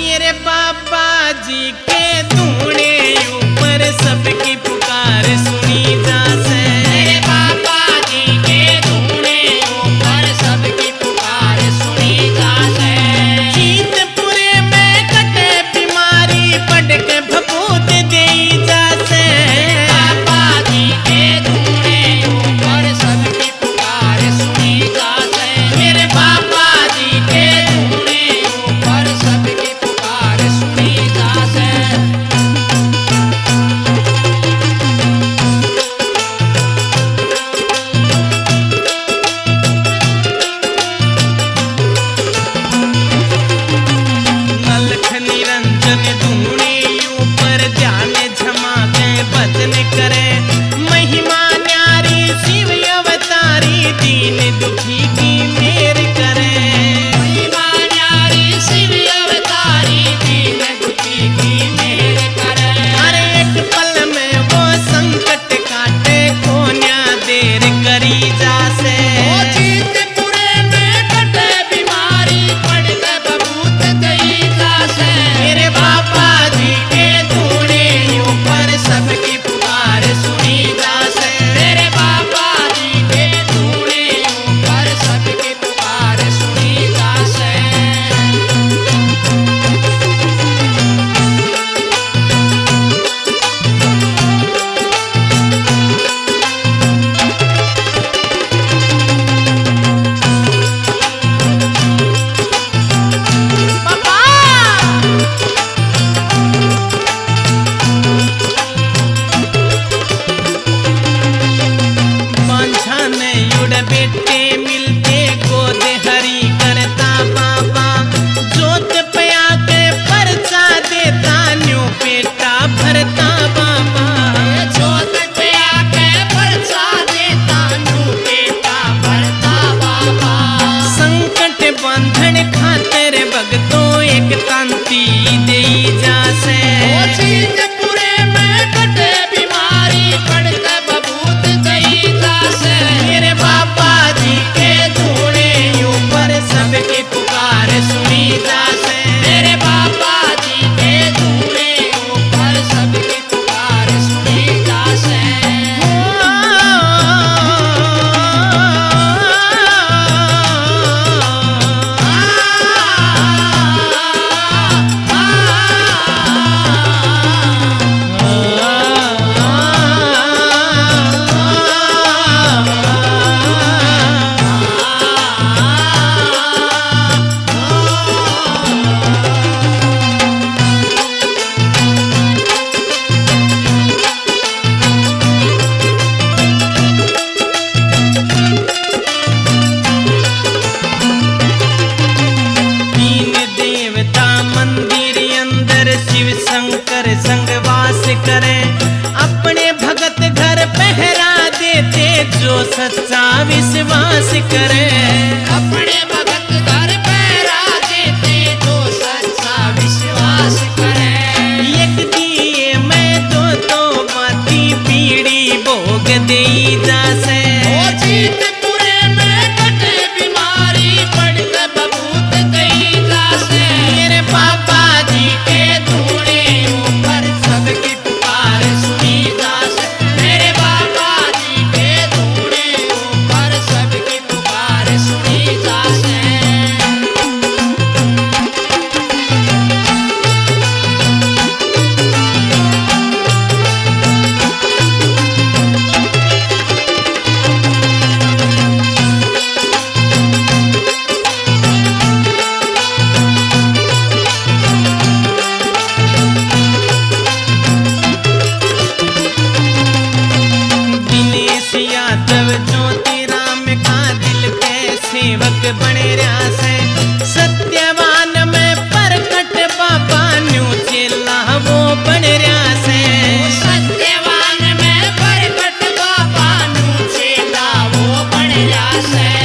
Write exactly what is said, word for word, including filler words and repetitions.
मेरे बाबा जी के धूणे ऊपर सबकी पुकार सुनी जासे। मेरे बाबा जी के धूणे ऊपर सबकी पुकार सुनी जासे। जीतपुरे में कटे बीमारी पड़ के भभूत देई जासे। बाबा जी के धूणे ऊपर सबकी पुकार सुनी जासे। मेरे बाबा जी के धूणे ऊपर सबकी पुकार सुनी जासे। नलख निरंजन धूणे ऊपर ध्यान झमा के भजन करे। महिमा न्यारी शिव अवतारी दीन दुखी की मेर करे। महिमा न्यारी शिव अवतारी दीन दुखी की मेर करे। हर एक पल में वो संकट काटे कोन्या देर करी जासे। ओ जीतपुरे में कटे बीमारी पड़ के बबूत गई जासे। मेरे बाबा जी के धूणे ऊपर सबकी पुकार सुनी जासे। मेरे बाबा जी के धूणे ऊपर सबकी पुकार सुनी जासे। बांझन युड़ बेटे मिलते गोद हरी करता बाबा। जोत पया के परचा देता न्यू पेटा भरता बाबा। जोत पे आके परचा देता नू बेटा भरता बाबा। संकट बंधन खातिर भगतों एक तांती देई जासे। ओ जीतपुरे में कटे बीमारी पड़ के बबूत गई जासे। मेरे बाबा जी के धूणे ऊपर सबकी पुकार सुनी जासे। मेरे बाबा जी के धूणे ऊपर सबकी पुकार सुनी जासे। तीन देवता मंदिर अंदर शिव शंकर संग वास करे। अपने भगत घर पहरा देते जो सच्चा विश्वास करे। अपने भगत घर पहरा देते जो सच्चा विश्वास करे। एक दिए में दो तो बाती पीड़ी भोग देई जासे। ओ जीतपुरे में कटे बीमारी पड़ के बबूत गई जासे। मेरे बाबा जी के धूणे ऊपर सबकी पुकार सुनी जासे। मेरे बाबा जी के धूणे ऊपर सबकी पुकार सुनी जासे। दिनेश यादव ज्योतिराम का दिल के सेवक बने रहा से। सत्यवान में परकट बाबा न्यू चेला वो बन रहा से। सत्यवान में परकट बाबा नू चेला वो बन जासे।